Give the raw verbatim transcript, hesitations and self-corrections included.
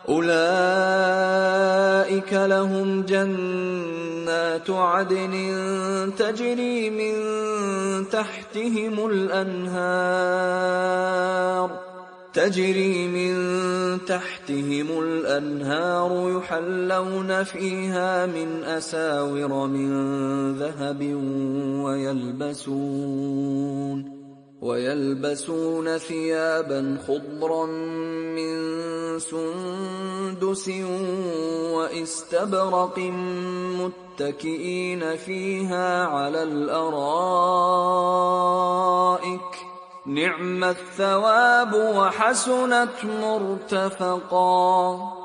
أولئك لهم جنات عدن تجري من تحتهم الأنهار تجري من تحتهم الأنهار يحلون فيها من أساور من ذهب ويلبسون ويلبسون ثيابا خضرا من سندس واستبرق متكئين فيها على الأرائك نعم الثواب وحسنت مرتفقا.